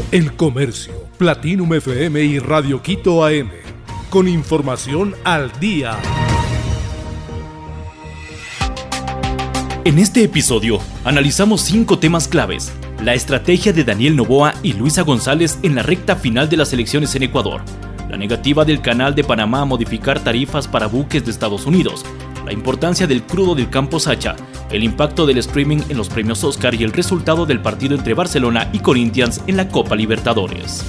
El Comercio, Platinum FM y Radio Quito AM. Con información al día. En este episodio, analizamos 5 temas claves. La estrategia de Daniel Noboa y Luisa González en la recta final de las elecciones en Ecuador. La negativa del Canal de Panamá a modificar tarifas para buques de Estados Unidos. La importancia del crudo del Campo Sacha. El impacto del streaming en los premios Oscar y el resultado del partido entre Barcelona y Corinthians en la Copa Libertadores.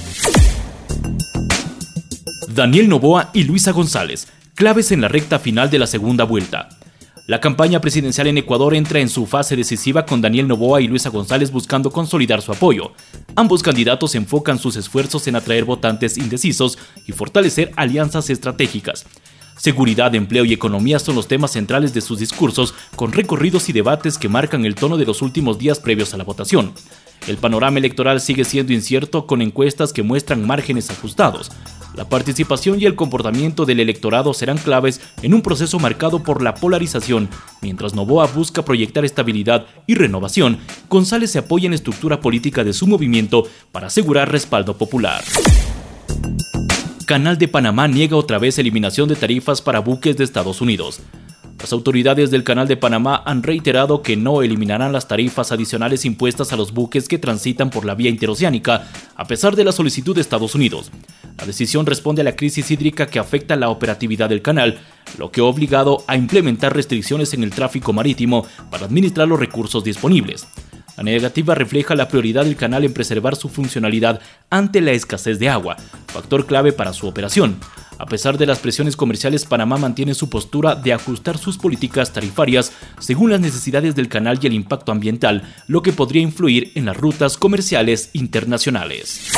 Daniel Noboa y Luisa González, claves en la recta final de la segunda vuelta. La campaña presidencial en Ecuador entra en su fase decisiva con Daniel Noboa y Luisa González buscando consolidar su apoyo. Ambos candidatos enfocan sus esfuerzos en atraer votantes indecisos y fortalecer alianzas estratégicas. Seguridad, empleo y economía son los temas centrales de sus discursos, con recorridos y debates que marcan el tono de los últimos días previos a la votación. El panorama electoral sigue siendo incierto, con encuestas que muestran márgenes ajustados. La participación y el comportamiento del electorado serán claves en un proceso marcado por la polarización. Mientras Noboa busca proyectar estabilidad y renovación, González se apoya en la estructura política de su movimiento para asegurar respaldo popular. Canal de Panamá niega otra vez eliminación de tarifas para buques de Estados Unidos. Las autoridades del Canal de Panamá han reiterado que no eliminarán las tarifas adicionales impuestas a los buques que transitan por la vía interoceánica, a pesar de la solicitud de Estados Unidos. La decisión responde a la crisis hídrica que afecta la operatividad del canal, lo que ha obligado a implementar restricciones en el tráfico marítimo para administrar los recursos disponibles. La negativa refleja la prioridad del canal en preservar su funcionalidad ante la escasez de agua, factor clave para su operación. A pesar de las presiones comerciales, Panamá mantiene su postura de ajustar sus políticas tarifarias según las necesidades del canal y el impacto ambiental, lo que podría influir en las rutas comerciales internacionales.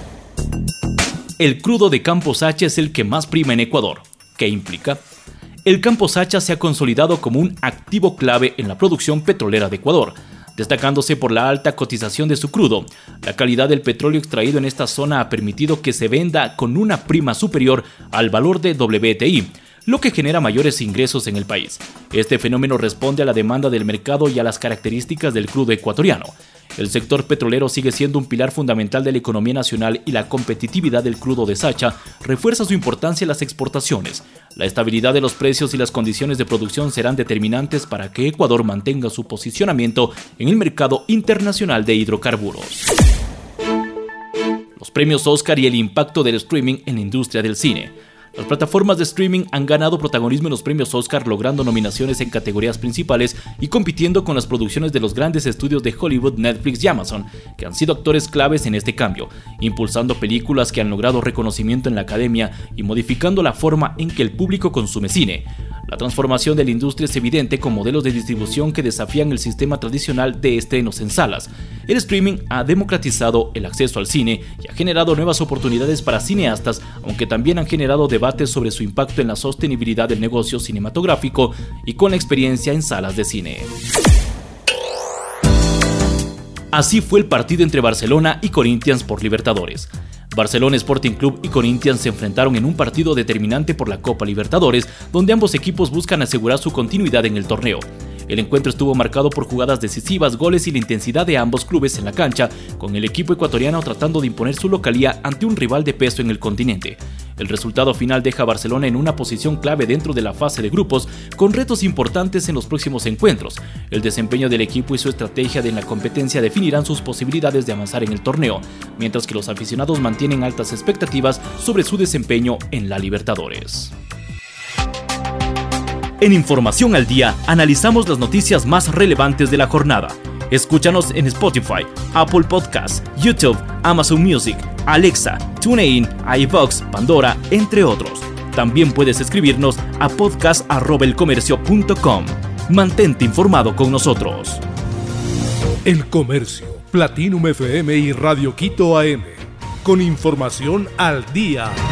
El crudo de Campo Sacha es el que más prima en Ecuador. ¿Qué implica? El Campo Sacha se ha consolidado como un activo clave en la producción petrolera de Ecuador, destacándose por la alta cotización de su crudo. La calidad del petróleo extraído en esta zona ha permitido que se venda con una prima superior al valor de WTI, lo que genera mayores ingresos en el país. Este fenómeno responde a la demanda del mercado y a las características del crudo ecuatoriano. El sector petrolero sigue siendo un pilar fundamental de la economía nacional y la competitividad del crudo de Sacha refuerza su importancia en las exportaciones. La estabilidad de los precios y las condiciones de producción serán determinantes para que Ecuador mantenga su posicionamiento en el mercado internacional de hidrocarburos. Los premios Oscar y el impacto del streaming en la industria del cine. Las plataformas de streaming han ganado protagonismo en los premios Oscar, logrando nominaciones en categorías principales y compitiendo con las producciones de los grandes estudios de Hollywood, Netflix y Amazon, que han sido actores claves en este cambio, impulsando películas que han logrado reconocimiento en la academia y modificando la forma en que el público consume cine. La transformación de la industria es evidente con modelos de distribución que desafían el sistema tradicional de estrenos en salas. El streaming ha democratizado el acceso al cine y ha generado nuevas oportunidades para cineastas, aunque también han generado debates sobre su impacto en la sostenibilidad del negocio cinematográfico y con la experiencia en salas de cine. Así fue el partido entre Barcelona y Corinthians por Libertadores. Barcelona Sporting Club y Corinthians se enfrentaron en un partido determinante por la Copa Libertadores, donde ambos equipos buscan asegurar su continuidad en el torneo. El encuentro estuvo marcado por jugadas decisivas, goles y la intensidad de ambos clubes en la cancha, con el equipo ecuatoriano tratando de imponer su localía ante un rival de peso en el continente. El resultado final deja a Barcelona en una posición clave dentro de la fase de grupos, con retos importantes en los próximos encuentros. El desempeño del equipo y su estrategia en la competencia definirán sus posibilidades de avanzar en el torneo, mientras que los aficionados mantienen altas expectativas sobre su desempeño en la Libertadores. En Información al Día, analizamos las noticias más relevantes de la jornada. Escúchanos en Spotify, Apple Podcasts, YouTube, Amazon Music, Alexa, TuneIn, iVoox, Pandora, entre otros. También puedes escribirnos a podcast@elcomercio.com. Mantente informado con nosotros. El Comercio, Platinum FM y Radio Quito AM. Con información al día.